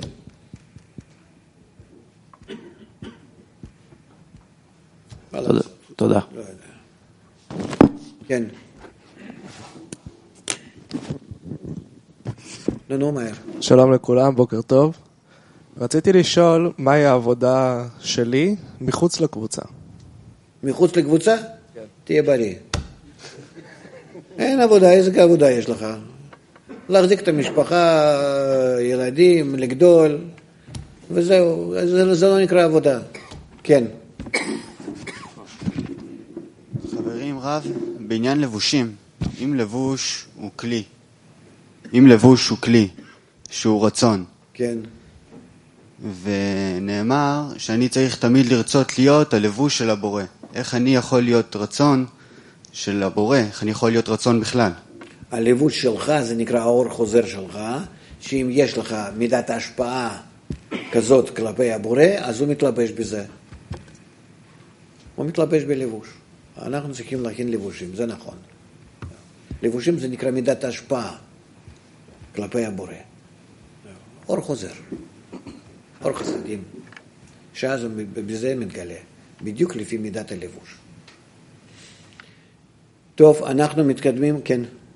תודה. תודה. כן. נו, מהר. שלום לכולם, בוקר טוב. רציתי לשאול מהי העבודה שלי מחוץ לקבוצה. מחוץ לקבוצה? כן. תהיה בריא. אין עבודה, איזה עבודה יש לך? להחזיק את המשפחה, ילדים, לגדול, וזהו, זה, זה לא נקרא עבודה. כן. חברים רב, בעניין לבושים, אם לבוש הוא כלי, אם לבוש הוא כלי, שהוא רצון. כן. ונאמר שאני צריך תמיד לרצות להיות הלבוש של הבורא. איך אני יכול להיות רצון של הבורא? איך אני יכול להיות רצון בכלל? הלבוש שלך זה נקרא האור חוזר שלך, שאם יש לך מידת ההשפעה כזאת כלפי הבורא, אז הוא מתלבש בזה. הוא מתלבש בלבוש. אנחנו צריכים להכין לבושים, זה נכון. לבושים זה נקרא מידת ההשפעה כלפי הבורא. אור חוזר, אור חסדים, שאז בזה מתגלה, בדיוק לפי מידת הלבוש. טוב, אנחנו מתקדמים, כן.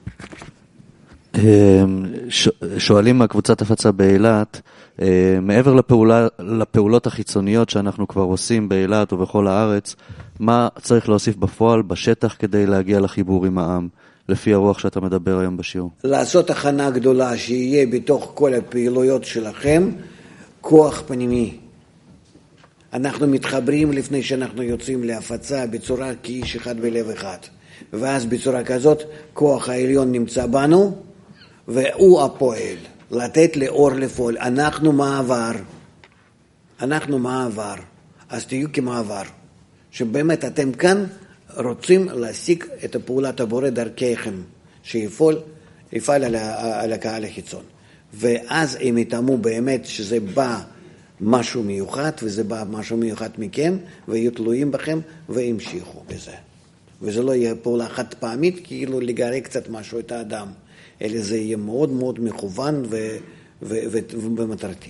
שואלים מהקבוצת הפצה באילת, מעבר לפעולה, לפעולות החיצוניות שאנחנו כבר עושים באילת ובכל הארץ, מה צריך להוסיף בפועל, בשטח, כדי להגיע לחיבור עם העם, לפי הרוח שאתה מדבר היום בשיעור? לעשות הכנה גדולה שיהיה בתוך כל הפעילויות שלכם, כוח פנימי. אנחנו מתחברים לפני שאנחנו יוצאים להפצה בצורה כאיש אחד בלב אחד. ואז בצורה כזאת, כוח העליון נמצא בנו, והוא הפועל. לתת לאור לפעול. אנחנו מעבר. אנחנו מעבר. אז תהיו כמעבר. שבאמת אתם כאן רוצים להשיג את פעולת הבורא דרכיכם, שיפעל יפעל על, על הקהל החיצון. ואז הם יתאמו באמת שזה בא משהו מיוחד, וזה בא משהו מיוחד מכם, ויהיו תלויים בכם, והמשיכו בזה. וזה לא יהיה פעולה חד פעמית, כאילו לגרק קצת משהו את האדם, אלא זה יהיה מאוד מאוד מכוון ו- ו- ו- ומטרתי.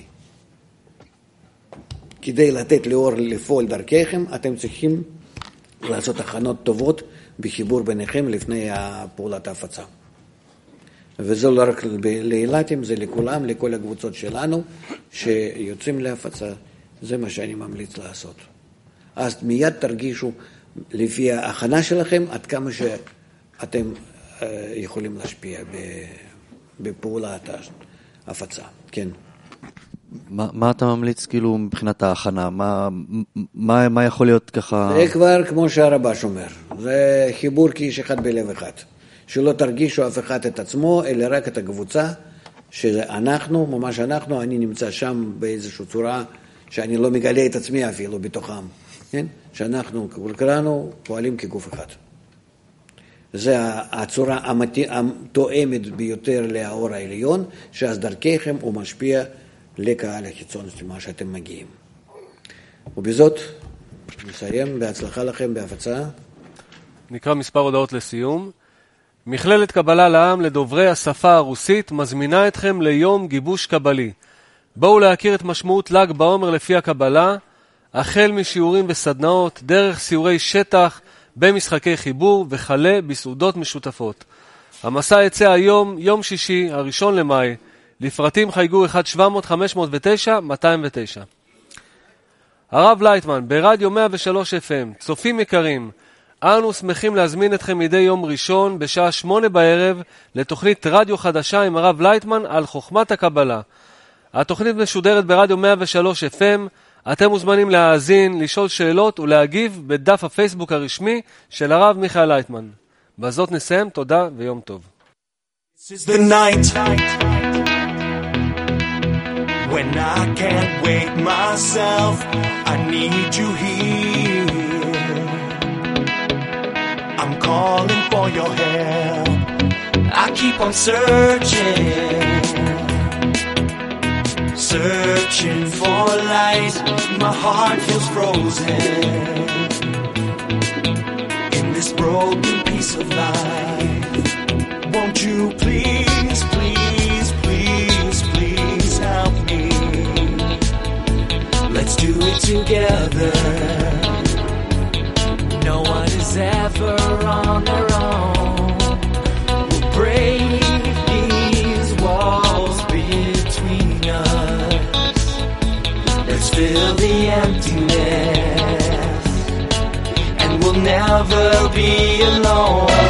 כדי לתת לאור לפעול דרכיכם, אתם צריכים לעשות הכנות טובות בחיבור ביניכם לפני פעולת ההפצה. וזה לא רק לאילתים, זה לכולם, לכל הקבוצות שלנו שיוצאים להפצה. זה מה שאני ממליץ לעשות. אז מיד תרגישו לפי ההכנה שלכם עד כמה שאתם יכולים להשפיע בפעולת ההפצה. כן. מה, מה אתה ממליץ כאילו מבחינת ההכנה? מה, מה, מה יכול להיות ככה? זה כבר כמו שהרבש אומר. זה חיבור כאיש אחד בלב אחד. שלא תרגישו אף אחד את עצמו, אלא רק את הקבוצה, שאנחנו, ממש אנחנו, אני נמצא שם באיזושהי צורה, שאני לא מגלה את עצמי אפילו בתוכם. כן? שאנחנו כולנו פועלים כגוף אחד. זה הצורה התואמת ביותר לאור העליון, שאז דרכיכם הוא משפיע לקהל החיצון, מה שאתם מגיעים. ובזאת נסיים, בהצלחה לכם בהפצה. נקרא מספר הודעות לסיום. מכללת קבלה לעם לדוברי השפה הרוסית מזמינה אתכם ליום גיבוש קבלי. בואו להכיר את משמעות ל"ג בעומר לפי הקבלה, החל משיעורים וסדנאות, דרך סיורי שטח, במשחקי חיבור וכלה בסעודות משותפות. המסע יצא היום, יום שישי, הראשון למאי, לפרטים חייגו אחת שבע מאות חמש מאות ותשע מאתיים ותשע. הרב לייטמן, ברדיו מאה ושלוש אף אם, צופים יקרים, אנו שמחים להזמין אתכם מדי יום ראשון בשעה שמונה בערב לתוכנית רדיו חדשה עם הרב לייטמן על חוכמת הקבלה. התוכנית משודרת ברדיו מאה ושלוש אף אם, אתם מוזמנים להאזין, לשאול שאלות ולהגיב בדף הפייסבוק הרשמי של הרב מיכאל לייטמן. בזאת נסיים, תודה ויום טוב. This is the night when I can't wait myself, I need you here. I'm calling for your help, I keep on searching, searching for light, my heart feels frozen in this broken piece of life. Won't you please, please, please, please help me? Let's do it together. No one is ever on their own. We'll break these walls between us. Let's fill the emptiness, and we'll never be alone.